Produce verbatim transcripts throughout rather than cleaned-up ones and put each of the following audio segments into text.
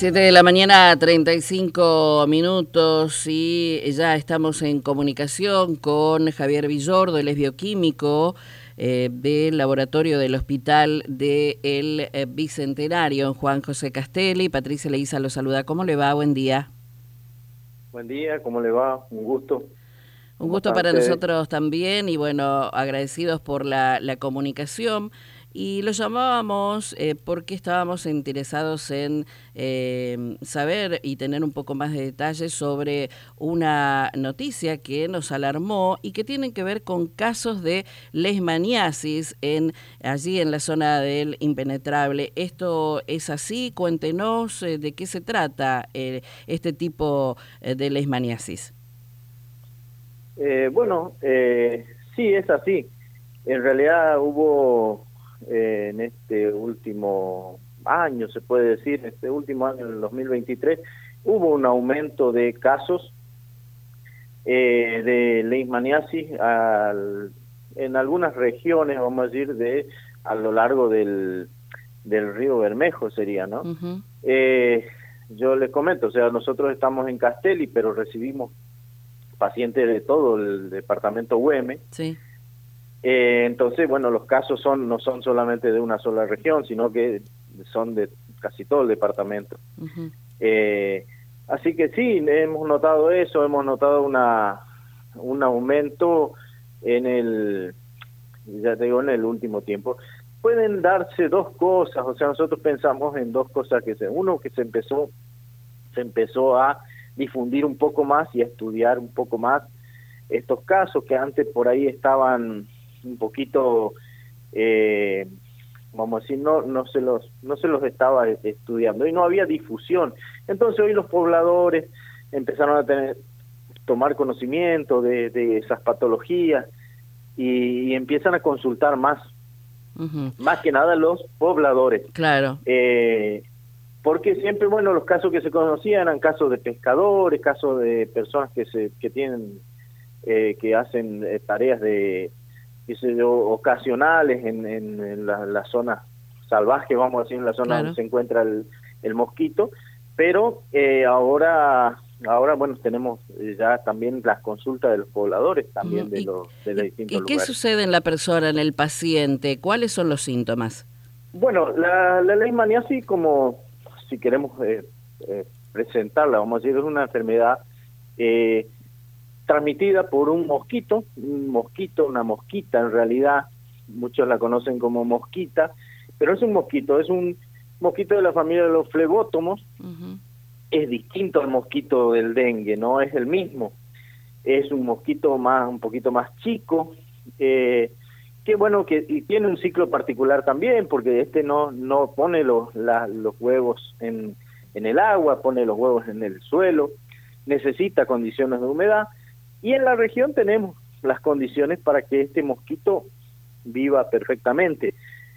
Siete de la mañana, treinta y cinco minutos, y ya estamos en comunicación con Javier Villordo, él es bioquímico eh, del laboratorio del Hospital del eh, Bicentenario, Juan José Castelli. Patricia Leiza lo saluda. ¿Cómo le va? Buen día. Buen día, ¿cómo le va? Un gusto. Un ¿Cómo gusto están para ustedes? nosotros también y bueno, agradecidos por la, la comunicación. Y lo llamábamos eh, porque estábamos interesados en eh, saber y tener un poco más de detalles sobre una noticia que nos alarmó y que tiene que ver con casos de leishmaniasis en, allí en la zona del Impenetrable. ¿Esto es así? Cuéntenos eh, de qué se trata eh, este tipo eh, de leishmaniasis. Eh, bueno, eh, sí, es así. En realidad hubo eh, en este último año, se puede decir, este último año, en el dos mil veintitrés, hubo un aumento de casos eh, de leishmaniasis al, en algunas regiones, vamos a decir, de a lo largo del, del río Bermejo sería, ¿no? Uh-huh. Eh, yo les comento, o sea, nosotros estamos en Castelli, pero recibimos pacientes de todo el departamento Güemes. Sí. Eh, entonces, bueno, los casos son no son solamente de una sola región, sino que son de casi todo el departamento. Uh-huh. Eh, así que sí, hemos notado eso, hemos notado una un aumento en el, ya te digo, en el último tiempo. Pueden darse dos cosas, o sea, nosotros pensamos en dos cosas que se, uno que se empezó, se empezó a difundir un poco más y a estudiar un poco más estos casos que antes por ahí estaban un poquito, eh, vamos a decir, no no se los no se los estaba estudiando y no había difusión. Entonces hoy los pobladores empezaron a tener tomar conocimiento de, de esas patologías y, y empiezan a consultar más, Uh-huh. más que nada los pobladores. Claro. Eh, porque siempre, bueno, los casos que se conocían eran casos de pescadores, casos de personas que se que tienen, eh, que hacen eh, tareas de, qué sé yo, ocasionales en, en, en la, la zona salvaje, vamos a decir, en la zona Claro. donde se encuentra el, el mosquito, pero eh, ahora, ahora, bueno, tenemos ya también las consultas de los pobladores, también Uh-huh. de ¿Y, los, de los y, distintos y qué lugares. sucede en la persona, en el paciente? ¿Cuáles son los síntomas? Bueno, la, la leishmaniasis, como si queremos eh, eh, presentarla, vamos a decir, es una enfermedad eh, transmitida por un mosquito, un mosquito, una mosquita en realidad, muchos la conocen como mosquita, pero es un mosquito, es un mosquito de la familia de los flebótomos. Uh-huh. Es distinto al mosquito del dengue, no es el mismo, es un mosquito más, un poquito más chico, eh, que bueno, que y tiene un ciclo particular también, porque este no no pone los la, los huevos en, en el agua, pone los huevos en el suelo, necesita condiciones de humedad, y en la región tenemos las condiciones para que este mosquito viva perfectamente.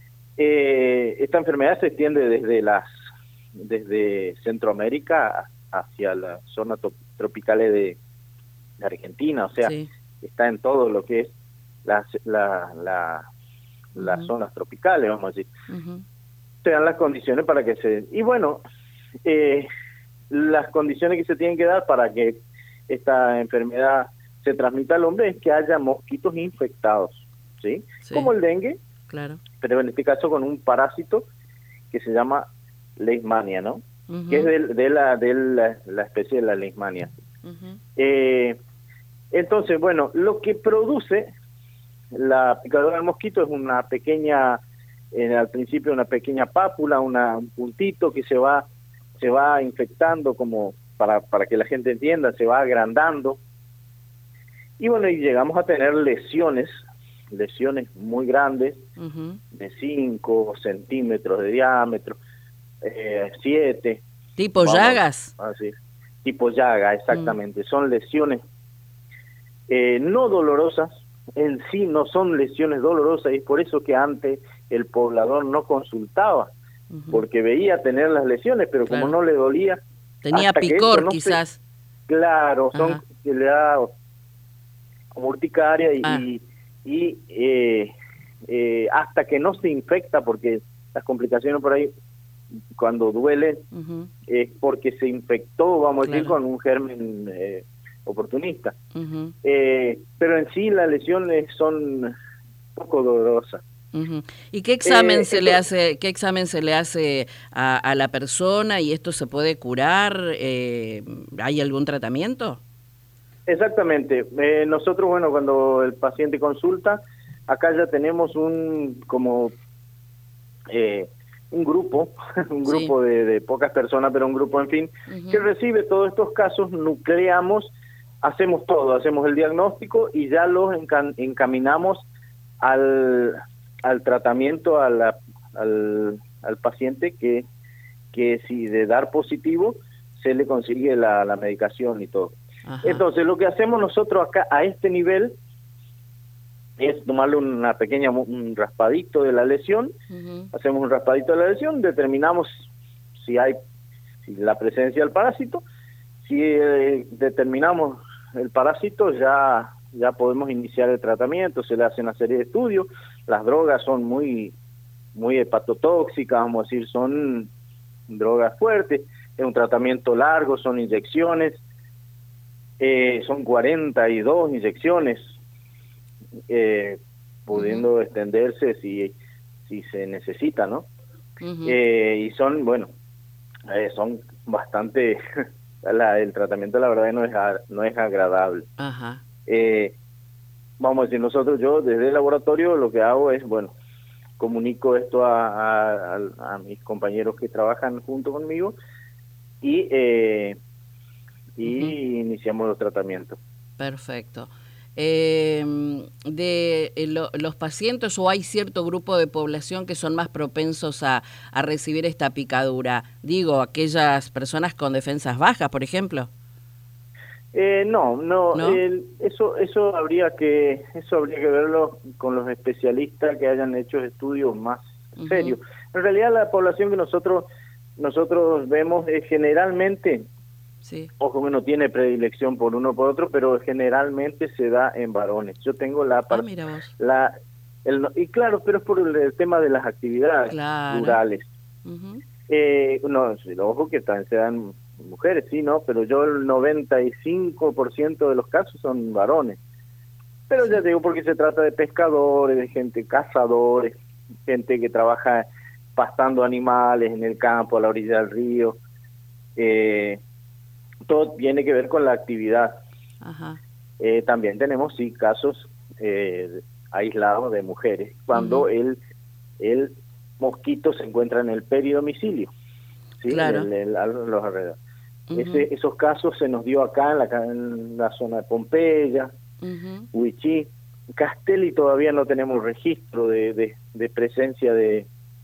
Eh, esta enfermedad se extiende desde las desde Centroamérica hacia las zonas tropicales de, de Argentina, o sea, Sí. está en todo lo que es las la, la, las Uh-huh. zonas tropicales, vamos a decir. Uh-huh. Se dan las condiciones para que se... Y bueno, eh, las condiciones que se tienen que dar para que esta enfermedad se transmita al hombre es que haya mosquitos infectados, ¿sí? Sí. Como el dengue, Claro. pero en este caso con un parásito que se llama leishmania, ¿no? Uh-huh. Que es de, de, la, de la, la especie de la leishmania. Uh-huh. Eh, entonces, bueno, lo que produce la picadura del mosquito es una pequeña, eh, al principio una pequeña pápula, una, un puntito que se va se va infectando, como para, para que la gente entienda, se va agrandando. Y bueno, y llegamos a tener lesiones, lesiones muy grandes, Uh-huh. de cinco centímetros de diámetro, eh, siete. ¿Tipo Vamos, llagas? así, tipo llaga, exactamente. Mm. Son lesiones eh, no dolorosas, en sí no son lesiones dolorosas, y es por eso que antes el poblador no consultaba, uh-huh. porque veía tener las lesiones, pero claro. como no le dolía... Tenía picor no quizás. Se, claro, son Ajá. que le da como urticaria y, ah. y, y eh, eh, hasta que no se infecta, porque las complicaciones por ahí cuando duele Uh-huh. es porque se infectó, vamos a decir, Claro. con un germen eh, oportunista. Uh-huh. Eh, pero en sí las lesiones son poco dolorosas. Uh-huh. ¿Y qué examen Eh, se le hace, qué examen se le hace a, a la persona y esto se puede curar? Eh, ¿hay algún tratamiento? Exactamente. Eh, nosotros, bueno, cuando el paciente consulta, acá ya tenemos un como eh, un grupo, un Sí. grupo de, de pocas personas, pero un grupo, en fin, Uh-huh. que recibe todos estos casos, nucleamos, hacemos todo, hacemos el diagnóstico y ya los enca- encaminamos al, al tratamiento a la, al, al paciente que, que si de dar positivo se le consigue la, la medicación y todo. Ajá. Entonces, lo que hacemos nosotros acá a este nivel es tomarle una pequeña, un raspadito de la lesión, Uh-huh. hacemos un raspadito de la lesión, determinamos si hay si la presencia del parásito, si eh, determinamos el parásito ya ya podemos iniciar el tratamiento, se le hace una serie de estudios, las drogas son muy muy hepatotóxicas, vamos a decir, son drogas fuertes, es un tratamiento largo, son inyecciones, eh, son cuarenta y dos inyecciones, eh, pudiendo uh-huh. extenderse si si se necesita, ¿no? Uh-huh. Eh, y son, bueno, eh, son bastante, la, el tratamiento la verdad no es, no es agradable. Uh-huh. Eh, vamos a decir, nosotros, yo desde el laboratorio lo que hago es, bueno, comunico esto a, a, a, a mis compañeros que trabajan junto conmigo y, eh, y uh-huh. iniciamos los tratamientos. Perfecto. Eh, de eh, lo, los pacientes, o hay cierto grupo de población que son más propensos a, a recibir esta picadura, digo, aquellas personas con defensas bajas, por ejemplo. Eh, no, no, ¿No? El, eso, eso habría que, eso habría que verlo con los especialistas que hayan hecho estudios más uh-huh. serios. En realidad, la población que nosotros, nosotros vemos es generalmente, sí. ojo que no tiene predilección por uno o por otro, pero generalmente se da en varones. Yo tengo la Ah, mira vos. la el, y claro, pero es por el, el tema de las actividades claro. rurales. Uh-huh. Eh, no, ojo que también se dan mujeres, sí, no, pero yo el noventa y cinco por ciento de los casos son varones. Pero sí. Ya te digo, porque se trata de pescadores, de gente cazadores, gente que trabaja pastando animales en el campo, a la orilla del río. Eh, todo tiene que ver con la actividad. Ajá. Eh, también tenemos, sí, casos eh, aislados de mujeres, cuando uh-huh. el, el mosquito se encuentra en el peridomicilio, ¿sí? Claro. El, el, el, los alrededores. Uh-huh. Ese, esos casos se nos dio acá en la, en la zona de Pompeya, uh-huh. Huichí, Castelli todavía no tenemos registro de, de, de presencia de,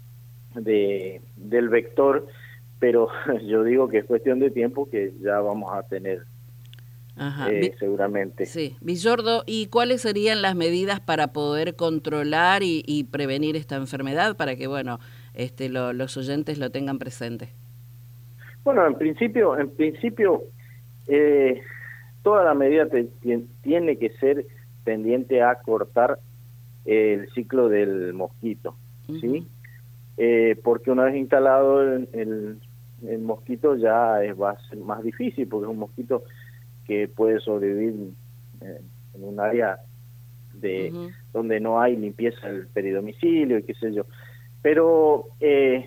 de del vector, pero yo digo que es cuestión de tiempo que ya vamos a tener. Ajá. Eh, seguramente. Sí. Villordo, ¿y cuáles serían las medidas para poder controlar y, y prevenir esta enfermedad para que, bueno, este, lo, los oyentes lo tengan presente? Bueno, en principio, en principio, eh, toda la medida te, tiene que ser tendiente a cortar el ciclo del mosquito, uh-huh. ¿sí? Eh, porque una vez instalado el, el, el mosquito ya es, va a ser más difícil, porque es un mosquito que puede sobrevivir eh, en un área de uh-huh. donde no hay limpieza del peridomicilio y qué sé yo. Pero eh,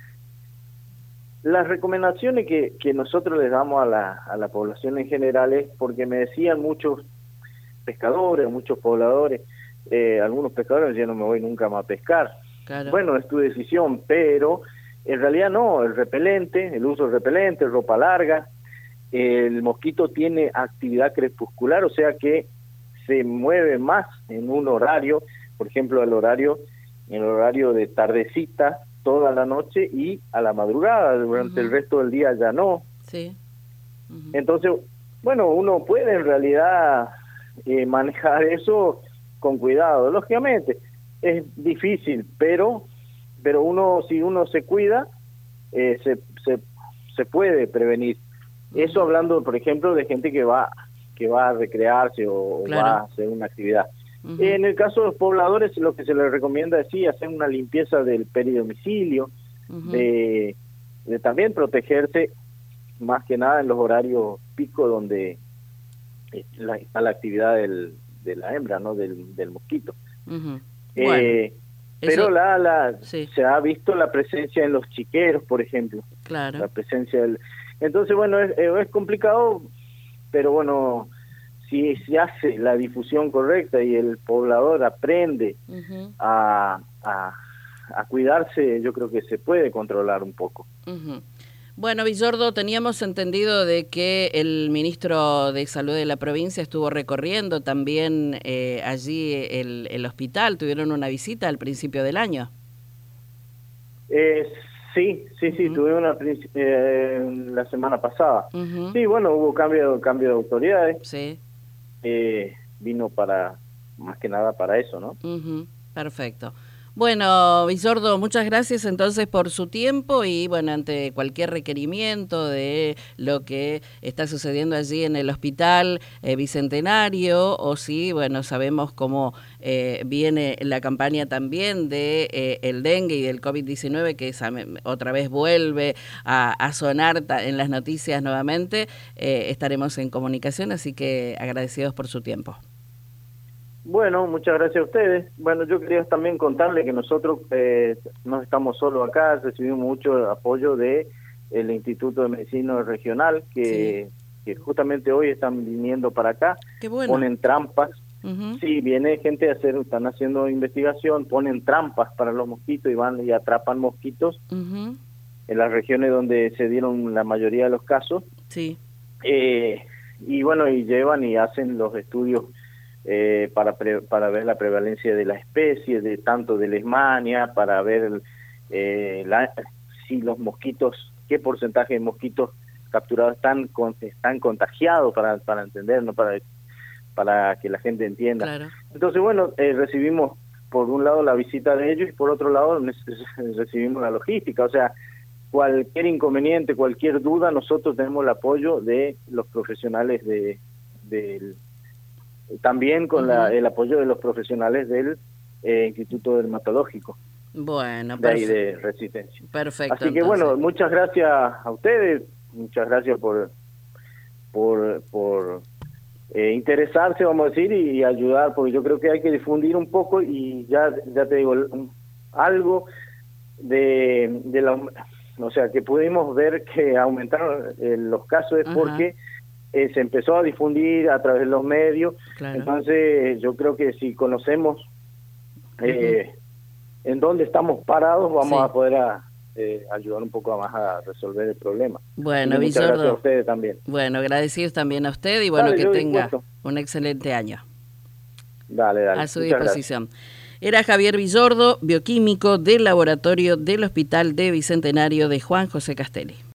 las recomendaciones que, que nosotros les damos a la, a la población en general es porque me decían muchos pescadores, muchos pobladores, eh, algunos pescadores decían no me voy nunca más a pescar. Claro. Bueno, es tu decisión, pero en realidad no, el repelente, el uso del repelente, ropa larga, el mosquito tiene actividad crepuscular, o sea que se mueve más en un horario, por ejemplo, el horario, el horario de tardecita, toda la noche y a la madrugada, durante uh-huh. el resto del día ya no. Sí. Uh-huh. Entonces, bueno, uno puede en realidad eh, manejar eso con cuidado. Lógicamente, es difícil, pero pero uno si uno se cuida, eh, se, se, se puede prevenir. Eso hablando, por ejemplo, de gente que va que va a recrearse o claro. va a hacer una actividad. Uh-huh. En el caso de los pobladores, lo que se les recomienda es sí, hacer una limpieza del peridomicilio, uh-huh. de, de también protegerse, más que nada en los horarios pico donde la, está la actividad del, de la hembra, ¿no? Del, del mosquito. Uh-huh. Eh, bueno, pero eso, la, la sí. se ha visto la presencia en los chiqueros, por ejemplo. Claro. La presencia del... Entonces, bueno, es, es complicado, pero bueno, si se hace la difusión correcta y el poblador aprende uh-huh. a, a, a cuidarse, yo creo que se puede controlar un poco. Uh-huh. Bueno, Villordo, teníamos entendido de que el ministro de Salud de la provincia estuvo recorriendo también eh, allí el, el hospital. ¿Tuvieron una visita al principio del año? Eh, sí, sí, sí, uh-huh. tuve una eh, la semana pasada. Uh-huh. Sí, bueno, hubo cambio, cambio de autoridades. Sí. Eh, vino para, más que nada para eso, ¿no? Uh-huh. Perfecto. Bueno, Villordo, muchas gracias entonces por su tiempo y bueno, ante cualquier requerimiento de lo que está sucediendo allí en el Hospital eh, Bicentenario, o si, bueno, sabemos cómo eh, viene la campaña también de eh, el dengue y del COVID diecinueve, que esa, otra vez vuelve a, a sonar en las noticias nuevamente, eh, estaremos en comunicación, así que agradecidos por su tiempo. Bueno, muchas gracias a ustedes. Bueno, yo quería también contarle que nosotros eh, no estamos solo acá, recibimos mucho apoyo de el Instituto de Medicina Regional, que, sí. que justamente hoy están viniendo para acá. Qué bueno. Ponen trampas. Uh-huh. Sí, viene gente a hacer, están haciendo investigación, ponen trampas para los mosquitos y van y atrapan mosquitos uh-huh. en las regiones donde se dieron la mayoría de los casos. Sí. Eh, y bueno, y llevan y hacen los estudios Eh, para pre, para ver la prevalencia de la especie, de tanto de Leishmania, para ver eh, la, si los mosquitos, qué porcentaje de mosquitos capturados están con, están contagiados, para para entender, no para para que la gente entienda. Claro. Entonces, bueno, eh, recibimos por un lado la visita de ellos y por otro lado recibimos la logística, o sea, cualquier inconveniente, cualquier duda, nosotros tenemos el apoyo de los profesionales de del también con uh-huh. la, el apoyo de los profesionales del eh, Instituto Dermatológico. Bueno, de ahí de Resistencia. Perfecto. Así que entonces. bueno, muchas gracias a ustedes, muchas gracias por por por eh, interesarse, vamos a decir, y, y ayudar, porque yo creo que hay que difundir un poco y ya ya te digo algo de de la, o sea, que pudimos ver que aumentaron eh, los casos es uh-huh. porque Eh, se empezó a difundir a través de los medios, claro. Entonces yo creo que si conocemos eh, uh-huh. en dónde estamos parados, vamos sí. a poder a, eh, ayudar un poco más a resolver el problema. Bueno, muchas gracias a ustedes también. Bueno, agradecidos también a usted y bueno, dale, que tenga dispuesto. Un excelente año. Dale, dale. A su muchas disposición. Gracias. Era Javier Villordo, bioquímico del laboratorio del Hospital de Bicentenario de Juan José Castelli.